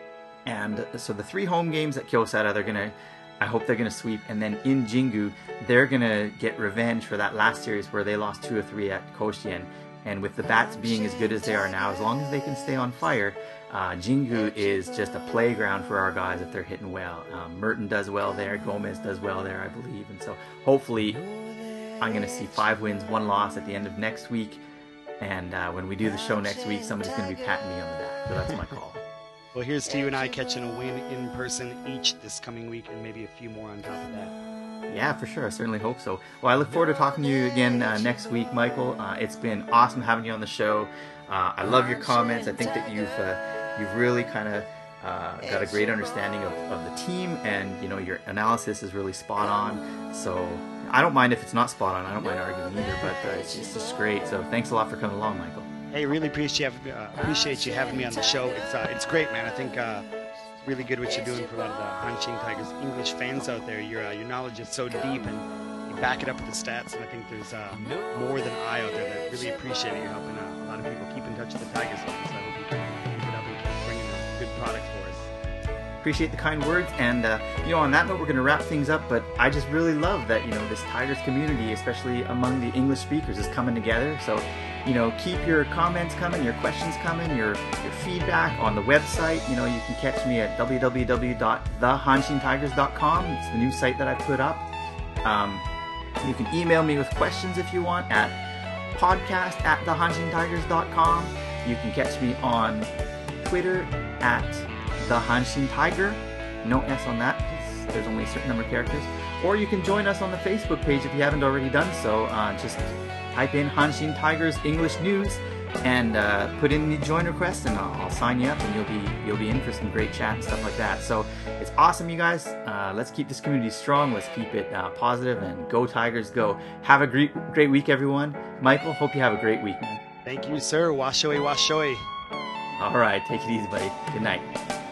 And so the three home games at Kyocera, they're going to, I hope they're going to sweep. And then in Jingu, they're going to get revenge for that last series where they lost two or three at Koshien. And with the Bats being as good as they are now, as long as they can stay on fire, uh, Jingu is just a playground for our guys if they're hitting well. Um, Merton does well there. Gomez does well there, I believe. And so hopefully I'm going to see five wins, one loss at the end of next week. And uh, when we do the show next week, somebody's going to be patting me on the back. So that's my call.
Well, here's to you and I catching a win in person each this coming week, and maybe a few more on top of that.
Yeah, for sure. I certainly hope so. Well, I look forward to talking to you again uh, next week, Michael. Uh, it's been awesome having you on the show. Uh, I love your comments. I think that you've uh, you've really kind of uh, got a great understanding of, of the team, and you know your analysis is really spot on. So I don't mind if it's not spot on. I don't mind arguing either, but uh, it's, it's just great. So thanks a lot for coming along, Michael.
Hey, really appreciate you, uh, appreciate you having me on the show. It's uh, it's great, man. I think uh, it's really good what you're doing for a lot of the Hanshin Tigers English fans out there. Your uh, your knowledge is so deep, and you back it up with the stats. And I think there's uh, more than I out there that really appreciate it. You're helping uh, a lot of people keep in touch with the Tigers. So I hope you can keep it up and keep bringing a good product for us.
Appreciate the kind words, and uh, you know, on that note, we're going to wrap things up. But I just really love that you know this Tigers community, especially among the English speakers, is coming together. So, you know, keep your comments coming, your questions coming, your your feedback on the website. You know, you can catch me at w w w dot the hanshin tigers dot com. It's the new site that I put up. Um, you can email me with questions if you want at podcast at the hanshin tigers dot com. You can catch me on Twitter at The Hanshin Tiger, no S on that, because there's only a certain number of characters. Or you can join us on the Facebook page if you haven't already done so. Uh, just type in Hanshin Tigers English News and uh, put in the join request, and I'll, I'll sign you up, and you'll be you'll be in for some great chat and stuff like that. So it's awesome, you guys. Uh, let's keep this community strong. Let's keep it uh, positive, and go Tigers, go! Have a great great week, everyone. Michael, hope you have a great week, man.
Thank you, sir. Washoi, washoi.
All right, take it easy, buddy. Good night.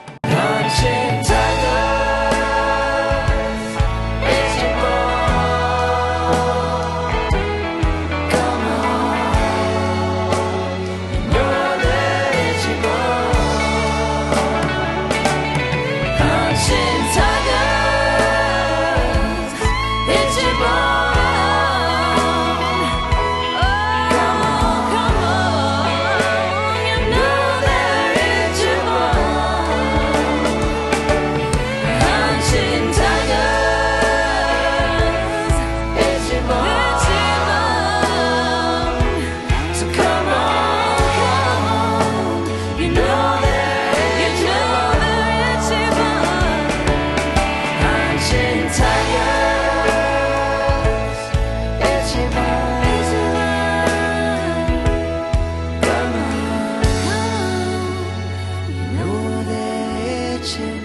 Hanshin Tigers, it's your ball. Come on, you know that it's your ball. Hanshin Tigers, it's your ball. Come on, come on, you know that it's your ball. Conscience.